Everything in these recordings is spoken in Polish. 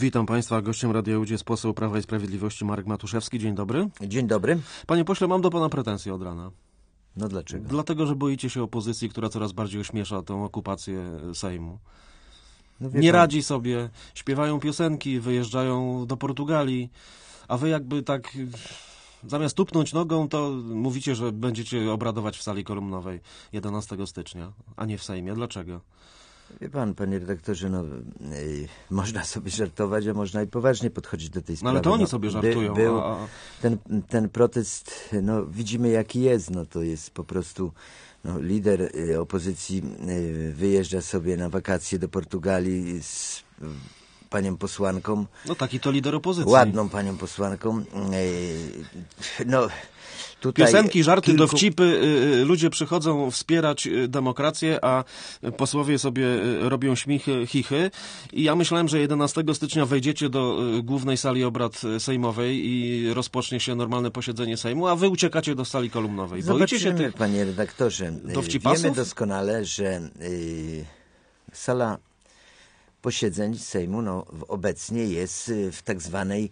Witam Państwa. Gościem Radia Łódź jest poseł Prawa i Sprawiedliwości Marek Matuszewski. Dzień dobry. Dzień dobry. Panie pośle, mam do Pana pretensje od rana. No dlaczego? Dlatego, że boicie się opozycji, która coraz bardziej ośmiesza tę okupację Sejmu. No Nie radzi sobie, śpiewają piosenki, wyjeżdżają do Portugalii, a wy jakby tak zamiast tupnąć nogą, to mówicie, że będziecie obradować w sali kolumnowej 11 stycznia, a nie w Sejmie. Dlaczego? Wie pan, panie redaktorze, można sobie żartować, a można i poważnie podchodzić do tej sprawy. No ale to oni sobie żartują. Ten protest, widzimy jaki jest, to jest po prostu lider opozycji wyjeżdża sobie na wakacje do Portugalii z panią posłanką. No taki to lider opozycji. Ładną panią posłanką. Tutaj piosenki, żarty, dowcipy, ludzie przychodzą wspierać demokrację, a posłowie sobie robią śmichy, chichy. I ja myślałem, że 11 stycznia wejdziecie do głównej sali obrad sejmowej i rozpocznie się normalne posiedzenie Sejmu, a wy uciekacie do sali kolumnowej. Boicie się tych panie redaktorze. dowcipasów? Wiemy doskonale, że sala posiedzeń Sejmu obecnie jest w tak zwanej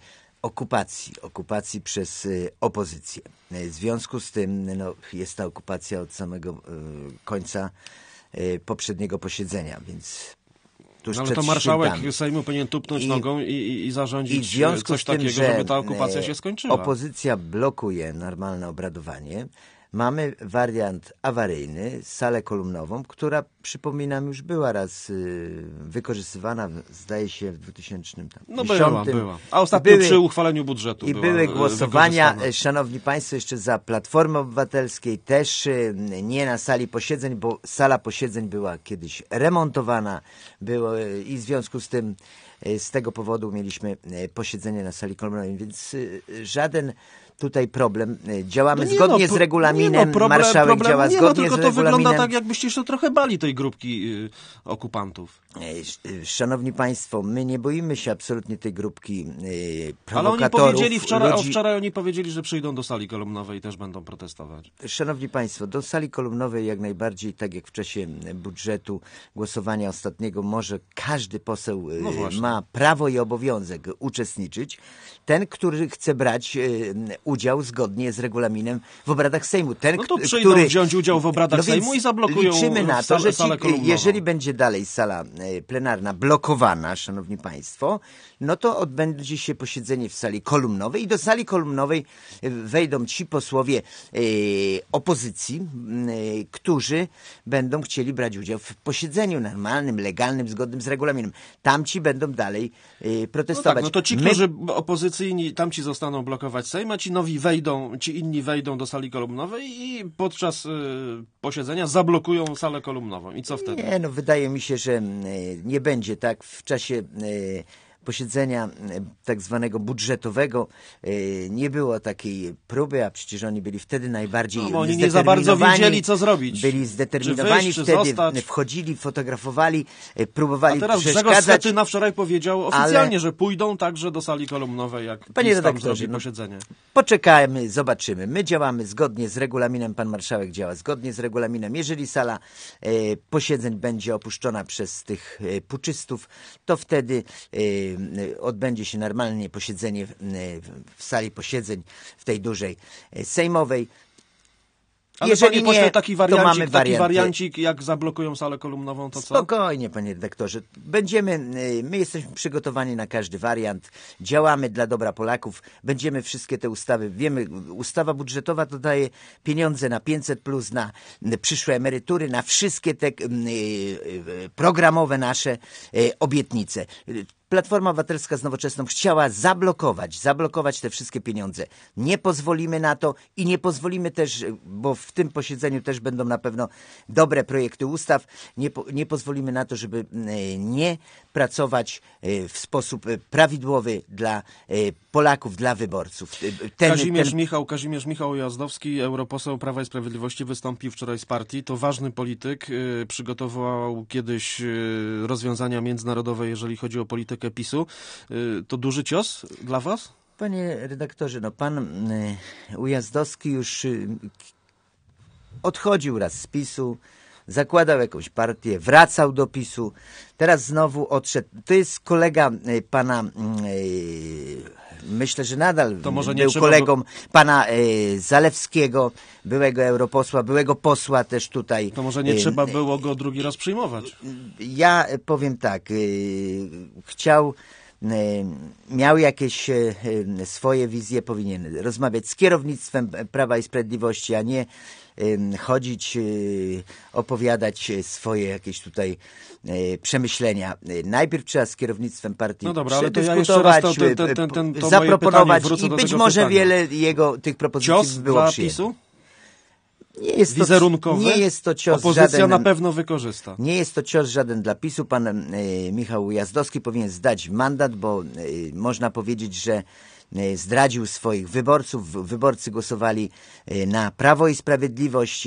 okupacji przez opozycję. W związku z tym jest ta okupacja od samego końca poprzedniego posiedzenia, więc ale to marszałek Sejmu powinien tupnąć nogą i zarządzić coś takiego, żeby ta okupacja się skończyła. Opozycja blokuje normalne obradowanie. Mamy wariant awaryjny, salę kolumnową, która, przypominam, już była raz wykorzystywana, zdaje się, w 2010. Była. A ostatnio przy uchwaleniu budżetu i były głosowania, szanowni państwo, jeszcze za Platformy Obywatelskiej, też nie na sali posiedzeń, bo sala posiedzeń była kiedyś remontowana i w związku z tym z tego powodu mieliśmy posiedzenie na sali kolumnowej, więc żaden tutaj problem. Działamy zgodnie z regulaminem. Marszałek działa zgodnie z regulaminem. Tylko to wygląda tak, jakbyście się trochę bali tej grupki okupantów. Szanowni państwo, my nie boimy się absolutnie tej grupki prowokatorów. Ale oni powiedzieli wczoraj oni powiedzieli, że przyjdą do sali kolumnowej i też będą protestować. Szanowni państwo, do sali kolumnowej jak najbardziej, tak jak w czasie budżetu, głosowania ostatniego, może każdy poseł ma prawo i obowiązek uczestniczyć. Ten, który chce brać udział zgodnie z regulaminem w obradach Sejmu. Przyjdą wziąć udział w obradach Sejmu i zablokują liczymy na to, że salę kolumnową. Jeżeli będzie dalej sala plenarna blokowana, szanowni państwo, to odbędzie się posiedzenie w sali kolumnowej i do sali kolumnowej wejdą ci posłowie opozycji, którzy będą chcieli brać udział w posiedzeniu normalnym, legalnym, zgodnym z regulaminem. Tamci będą dalej protestować. To ci, którzy opozycyjni, tamci zostaną blokować Sejm, a ci inni wejdą do sali kolumnowej i podczas posiedzenia zablokują salę kolumnową. I co wtedy? Wydaje mi się, że nie będzie tak w czasie posiedzenia tak zwanego budżetowego nie było takiej próby, a przecież oni byli wtedy najbardziej oni nie za bardzo wiedzieli, co zrobić. Byli zdeterminowani, wtedy wchodzili, fotografowali, próbowali przeszkadzać. A teraz Grzegorz Schetyna wczoraj powiedział oficjalnie, że pójdą także do sali kolumnowej, jak panie redaktorze, zrobi posiedzenie. Poczekajmy, zobaczymy. My działamy zgodnie z regulaminem, pan marszałek działa zgodnie z regulaminem. Jeżeli sala posiedzeń będzie opuszczona przez tych puczystów, to wtedy odbędzie się normalnie posiedzenie w sali posiedzeń, w tej dużej sejmowej. Ale jeżeli nie, taki wariancik, jak zablokują salę kolumnową, to co? Spokojnie, panie redaktorze. My jesteśmy przygotowani na każdy wariant. Działamy dla dobra Polaków. Będziemy wszystkie te ustawy, wiemy, ustawa budżetowa to daje pieniądze na 500+, na przyszłe emerytury, na wszystkie te programowe nasze obietnice. Platforma Obywatelska z Nowoczesną chciała zablokować te wszystkie pieniądze. Nie pozwolimy na to i nie pozwolimy też, bo w tym posiedzeniu też będą na pewno dobre projekty ustaw, nie pozwolimy na to, żeby nie pracować w sposób prawidłowy dla Polaków, dla wyborców. Kazimierz Michał Ujazdowski, europoseł Prawa i Sprawiedliwości, wystąpił wczoraj z partii. To ważny polityk. Przygotował kiedyś rozwiązania międzynarodowe, jeżeli chodzi o politykę PiS-u. To duży cios dla was? Panie redaktorze, pan Ujazdowski już odchodził raz z PiS-u, zakładał jakąś partię, wracał do PiS-u, teraz znowu odszedł. To jest kolega pana, myślę, że nadal To może nie był trzeba kolegą pana Zalewskiego, byłego europosła, byłego posła też tutaj. To może nie trzeba było go drugi raz przyjmować. Ja powiem tak, miał jakieś swoje wizje, powinien rozmawiać z kierownictwem Prawa i Sprawiedliwości, a nie chodzić, opowiadać swoje jakieś tutaj przemyślenia. Najpierw trzeba z kierownictwem partii przedyskutować, zaproponować i być może wiele tych propozycji Cios było dla przyjęte. PiS-u? Wizerunkowy? Nie jest to cios Opozycja żaden, na pewno wykorzysta. Nie jest to cios żaden dla PiS-u. Pan Michał Ujazdowski powinien zdać mandat, bo można powiedzieć, że zdradził swoich wyborców. Wyborcy głosowali na Prawo i Sprawiedliwość.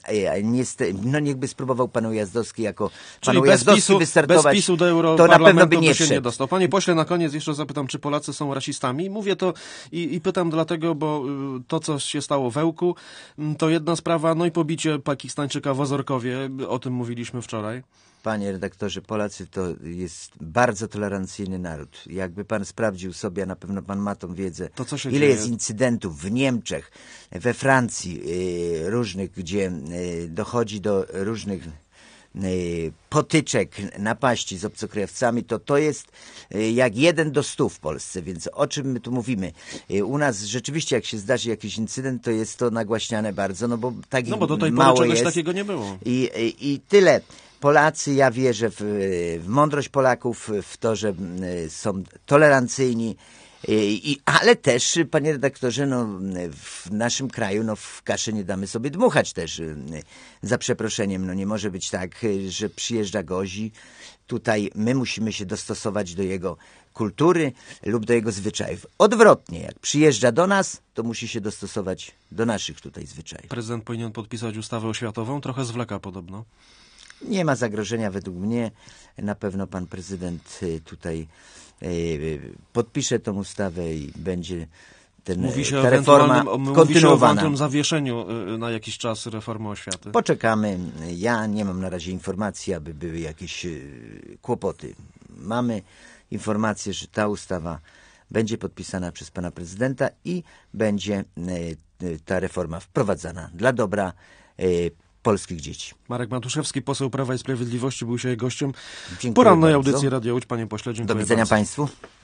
No niechby spróbował pan Ujazdowski jako pan Ujazdowski wystartować, bez PiS-u do to Europarlamentu na pewno by nie się nie wszedł. dostał. Panie pośle, na koniec jeszcze zapytam, czy Polacy są rasistami? Mówię to i pytam dlatego, bo to, co się stało w Ełku, to jedna sprawa, no i pobicie Pakistańczyka w Ozorkowie, o tym mówiliśmy wczoraj. Panie redaktorze, Polacy to jest bardzo tolerancyjny naród. Jakby pan sprawdził sobie, a na pewno pan ma tą wiedzę, To co się ile dzieje? jest incydentów w Niemczech, we Francji różnych, gdzie dochodzi do różnych potyczek, napaści z obcokrajowcami, to jest jak 1 do 100 w Polsce, więc o czym my tu mówimy? U nas rzeczywiście, jak się zdarzy jakiś incydent, to jest to nagłaśniane bardzo, no bo tak No bo do tej pory mało czegoś jest. takiego nie było. I tyle. Polacy, ja wierzę w mądrość Polaków, w to, że są tolerancyjni, ale też, panie redaktorze, no, w naszym kraju no, w kaszę nie damy sobie dmuchać też, za przeproszeniem. No, nie może być tak, że przyjeżdża gozi, tutaj my musimy się dostosować do jego kultury lub do jego zwyczajów. Odwrotnie, jak przyjeżdża do nas, to musi się dostosować do naszych tutaj zwyczajów. Prezydent powinien podpisać ustawę oświatową, trochę zwleka podobno. Nie ma zagrożenia według mnie. Na pewno pan prezydent tutaj podpisze tą ustawę i będzie Mówi się ta reforma kontynuowana. o ewentualnym zawieszeniu na jakiś czas reformy oświaty. Poczekamy. Ja nie mam na razie informacji, aby były jakieś kłopoty. Mamy informację, że ta ustawa będzie podpisana przez pana prezydenta i będzie ta reforma wprowadzana dla dobra polskich dzieci. Marek Matuszewski, poseł Prawa i Sprawiedliwości, był dzisiaj gościem Dziękuję porannej bardzo. audycji Radio Łódź. Panie pośle, dziękuję Do widzenia bardzo. państwu.